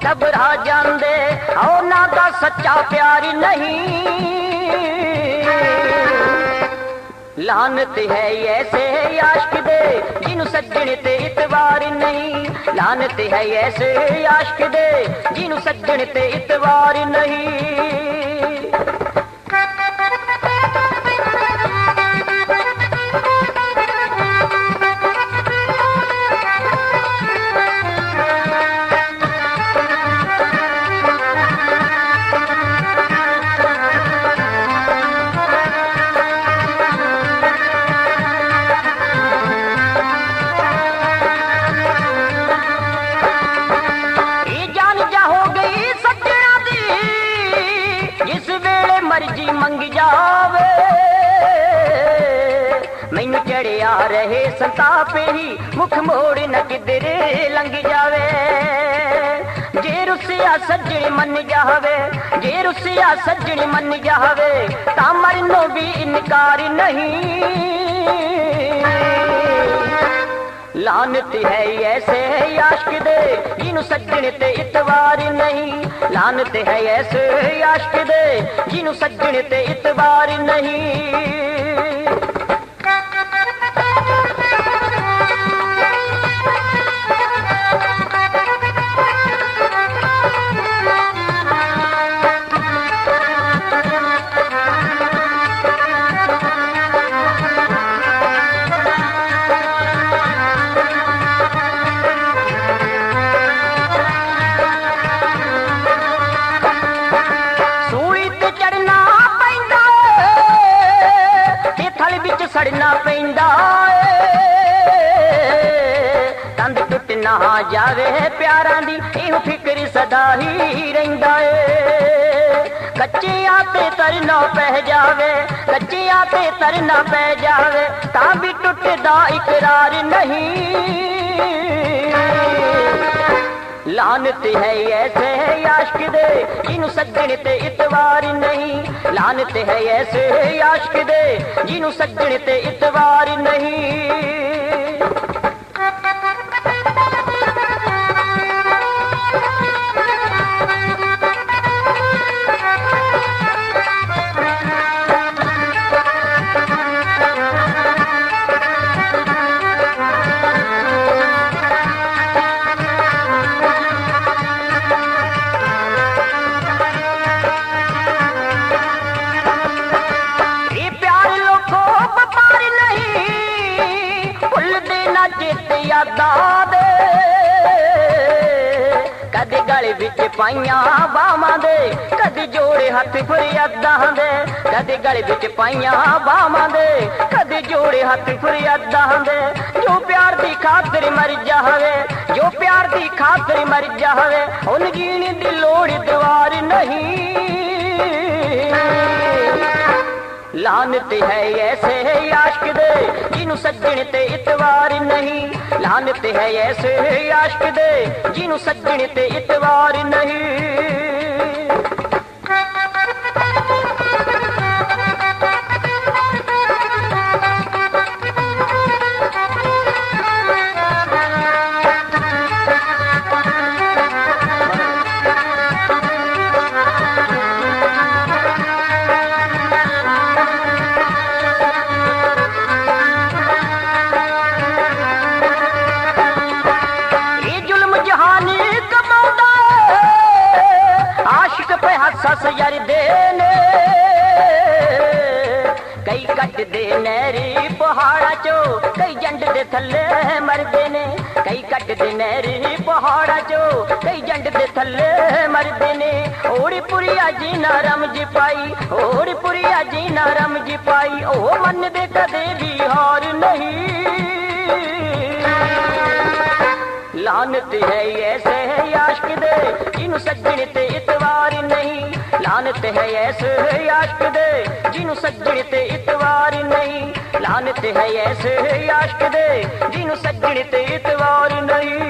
घबरा जांदे उन्हां दा सच्चा प्यार नहीं। लानत है ऐसे आशिक दे जिन्हों सज्जन ते इतवार नहीं। लानत है ऐसे आशिक दे जिन्हों सज्जन ते इतवार नहीं। मर्जी मंग जावे मैनू चढ़िया रहे संताप ही मुख मोड़ न किधरे लंघ जावे। जे रुसिया सज्जन मन जावे जे रुसिया सज्जन मन जावे ता मरनो भी इनकार नहीं। लानत है ऐसे आशिक दे जिन्हों सज्जन ते इतवार नहीं। लानत है ऐसे आशिक दे जिन्हों सज्जन ते इतवार नहीं। सड़ना पैंदा तंद टुट ना जावे प्यारां दी इहो फिक्र सदा ही रहिंदा है। कच्चियां ते तरना पै जावे कच्चियां ते तरना पै जावे तां भी टुटदा इकरार नहीं। लानत है ऐसे आशिक दे जिन्हों सज्जन ते इतवार नहीं। लानत है ऐसे आशिक दे जिन्हों सज्जन ते इतवार नहीं। कदी गले विच पाइयां बावां दे कदी जोड़े हाथ फरियादां दे। कदी गले विच पाइयां बावां दे कदी जोड़े हाथ फरियादां दे। जो प्यार दी खातिर मर जावे जो प्यार दी खातिर मर जावे उन जीने दी लोड़ दवार नहीं। लानत है ऐसे आशिक दे जिन्हों सज्जन ते इतवार नहीं। लानत है ऐसे आशिक दे जिन्हों सज्जन ते इतवार नहीं। सस यार देने कई कट दे नहरी पहाड़ा चो कई जंड दे थल्ले मरदे ने। कई कट दे नहरी पहाड़ा चो कई जंड दे थल्ले मरदे ने। ओड़ी पुरिया जी ना रमज पाई ओड़ी पुरिया जी ना रमज पाई ओ मन दे कदे भी हार नहीं। लानत है ऐसे आशिक दे जिन्हों सज्जन ते इतवार नहीं। लानत है ऐसे आशिक दे जिन्हों सज्जन ते इतवार नहीं। लानत है ऐसे आशिक दे जिन्हों सज्जन ते इतवार नहीं।